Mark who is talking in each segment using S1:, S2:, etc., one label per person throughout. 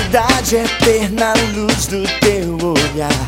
S1: felicidade eterna à luz do teu olhar.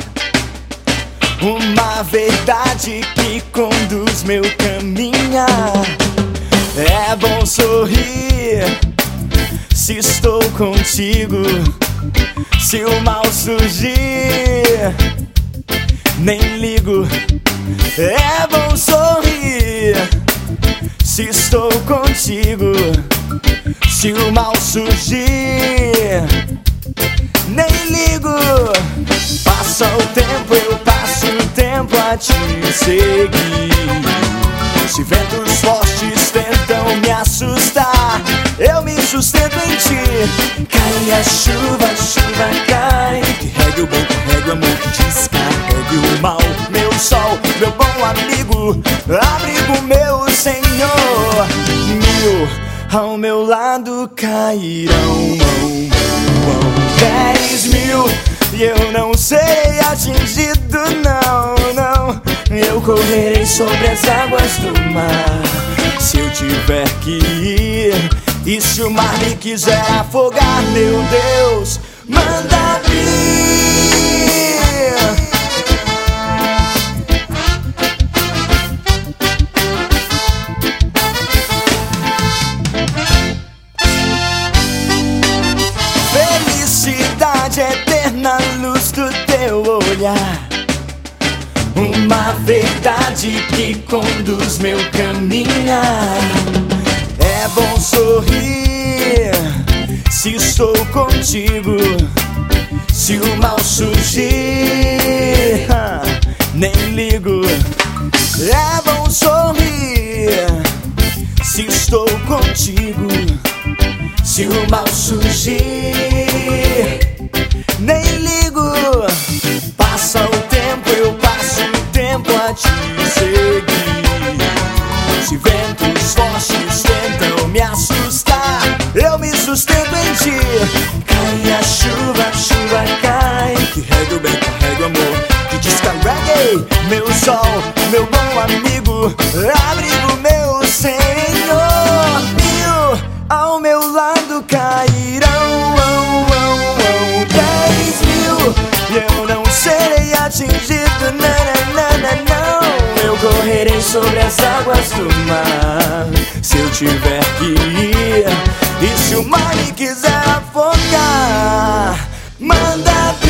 S1: Uma verdade que conduz meu caminhar. É bom sorrir se estou contigo. Se o mal surgir, nem ligo. É bom sorrir se estou contigo. Se o mal surgir, nem ligo. Passa o tempo, eu passo o tempo a te seguir. Se ventos fortes tentam me assustar, eu me sustento em ti. Cai a chuva cai, que regue o bem, que regue o amor, que descarregue o mal. Meu sol, meu bom amigo, abrigo meu Senhor. Mil ao meu lado cairão, 10.000 e eu não serei atingido, não, não. Eu correrei sobre as águas do mar, se eu tiver que ir. E se o mar me quiser afogar, meu Deus, manda vir. Felicidade eterna à luz do teu olhar. Uma verdade que conduz meu caminhar. É bom sorrir se estou contigo. Se o mal surgir, nem ligo. É bom sorrir se estou contigo. Se o mal surgir, nem ligo. Passa o tempo, eu passo o tempo a te seguir. Se ventos fortes tentam me assustar, eu me sustento em ti. Cai a chuva cai, que regue o bem, carrega o amor, que descarregue meu sol, meu bom amigo, abrigo meu Senhor. Mil ao meu lado cairão, 10.000 e eu não serei atingido, não. Eu correrei sobre as águas do mar, se eu tiver que ir. E se o mar me quiser afogar, manda vir.